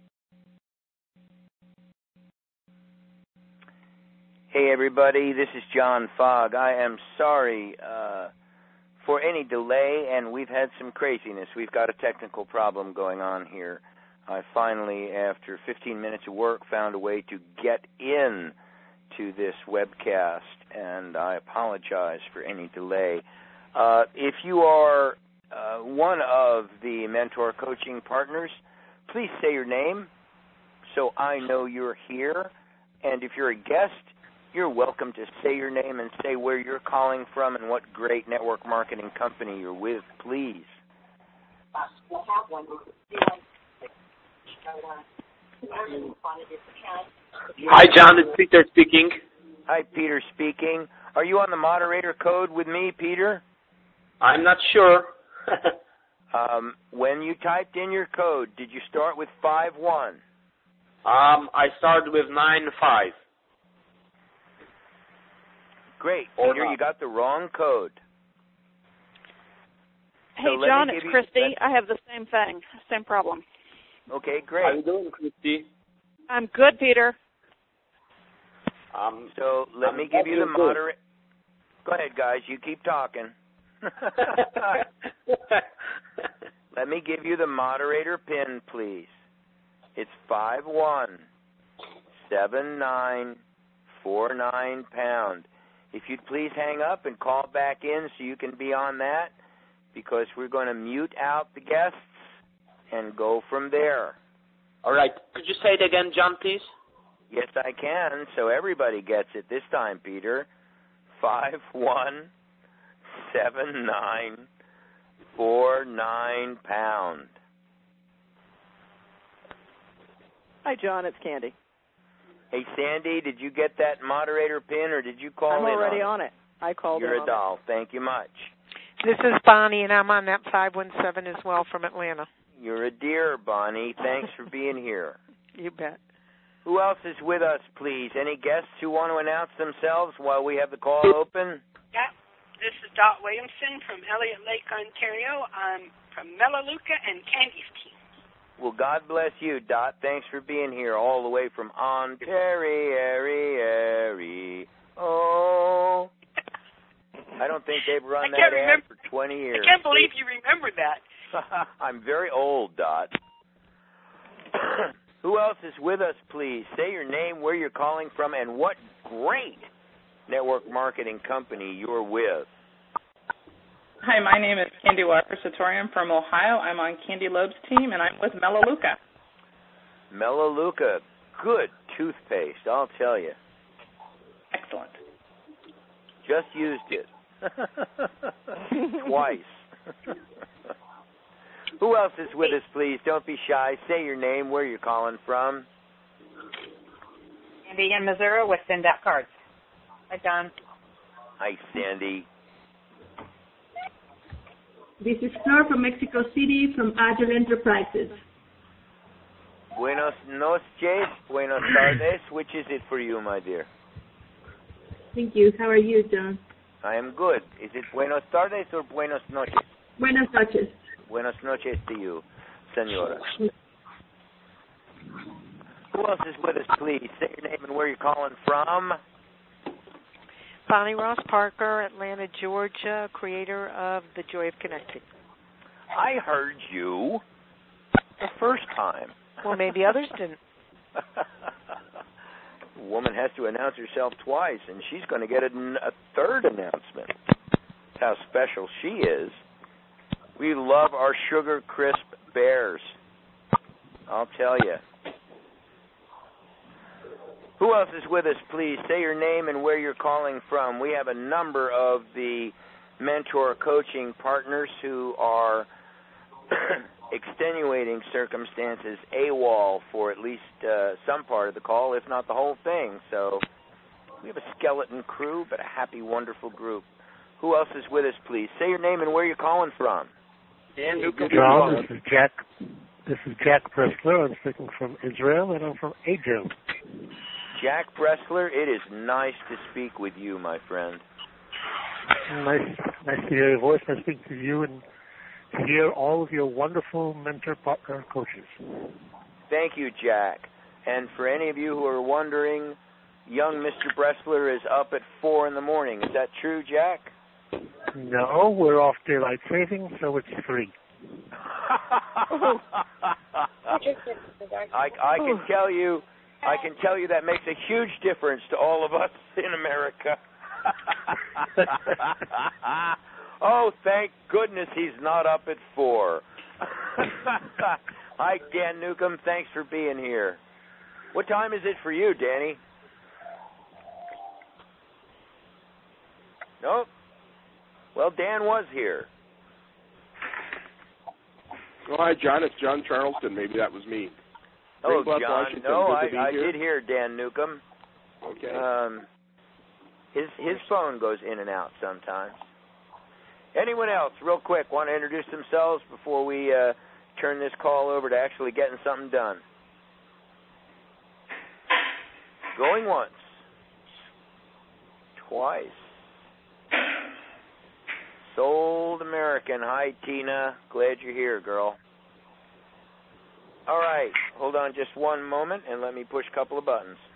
Hey, everybody, this is John Fogg. I am sorry for any delay, and we've had some craziness. We've got a technical problem going on here. I finally, after 15 minutes of work, found a way to get in to this webcast, and I apologize for any delay. If you are one of the mentor coaching partners, please say your name so I know you're here. And if you're a guest, you're welcome to say your name and say where you're calling from and what great network marketing company you're with, please. We'll have one. Hi, John. It's Peter speaking. Hi, Peter speaking. Are you on the moderator code with me, Peter? I'm not sure. When you typed in your code, did you start with 5-1? I started with 9-5. Great, Peter, you got the wrong code. Hey, so John, it's Christy. I have the same thing, same problem. Okay, great. How are you doing, Christy? I'm good, Peter. So let me give you the moderator. Go ahead, guys. You keep talking. Let me give you the moderator pin, please. It's 517949#. If you'd please hang up and call back in so you can be on that, because we're going to mute out the guests and go from there. All right. Could you say it again, John, please? Yes, I can, so everybody gets it this time, Peter. 517949#. Hi, John. It's Candy. Hey, Sandy, did you get that moderator pin, or did you call in? I'm already on it. I called in. You're a doll. Thank you much. This is Bonnie, and I'm on that 517 as well from Atlanta. You're a dear, Bonnie. Thanks for being here. You bet. Who else is with us, please? Any guests who want to announce themselves while we have the call open? Yeah. This is Dot Williamson from Elliott Lake, Ontario. I'm from Melaleuca and Candy's team. Well, God bless you, Dot. Thanks for being here all the way from Ontario. Oh. I don't think they've run that ad for 20 years. I can't believe you remember that. I'm very old, Dot. Who else is with us, please? Say your name, where you're calling from, and what great network marketing company you're with. Hi, my name is Candy Walker Satorium from Ohio. I'm on Candy Loeb's team, and I'm with Melaleuca. Melaleuca, good toothpaste, I'll tell you. Excellent. Just used it. Twice. Who else is with us, please? Don't be shy. Say your name, where you're calling from. Sandy in Missouri with Send-Out Cards. Hi, John. Hi, Sandy. This is Flor from Mexico City from Agile Enterprises. Buenos noches, buenos tardes. Which is it for you, my dear? Thank you. How are you, John? I am good. Is it buenos tardes or buenos noches? Buenas noches. Buenas noches to you, senora. Who else is with us, please? Say your name and where you're calling from. Bonnie Ross Parker, Atlanta, Georgia, creator of The Joy of Connecting. I heard you the first time. Well, maybe others didn't. A woman has to announce herself twice, and she's going to get a third announcement. That's how special she is. We love our Sugar Crisp bears. I'll tell you. Who else is with us, please? Say your name and where you're calling from. We have a number of the mentor coaching partners who are extenuating circumstances AWOL for at least some part of the call, if not the whole thing. So we have a skeleton crew, but a happy, wonderful group. Who else is with us, please? Say your name and where you're calling from. John, this is Jack. This is Jack Pressler. I'm speaking from Israel, and I'm from Egypt. Jack Pressler, it is nice to speak with you, my friend. Nice to hear your voice. Nice to speak to you and to hear all of your wonderful mentor partner coaches. Thank you, Jack. And for any of you who are wondering, young Mr. Bressler is up at 4 in the morning. Is that true, Jack? No, we're off daylight savings, so it's 3. I can tell you that makes a huge difference to all of us in America. Oh, thank goodness he's not up at 4. Hi, Dan Newcomb. Thanks for being here. What time is it for you, Danny? Nope. Well, Dan was here. Oh, hi, John. It's John Charleston. Maybe that was me. Oh, Greenbluff, John. Washington. No, Good to be I here. did hear Dan Newcomb. Okay. His phone goes in and out sometimes. Anyone else, real quick, want to introduce themselves before we turn this call over to actually getting something done? Going once. Twice. Sold American. Hi, Tina. Glad you're here, girl. All right. Hold on just one moment and let me push a couple of buttons.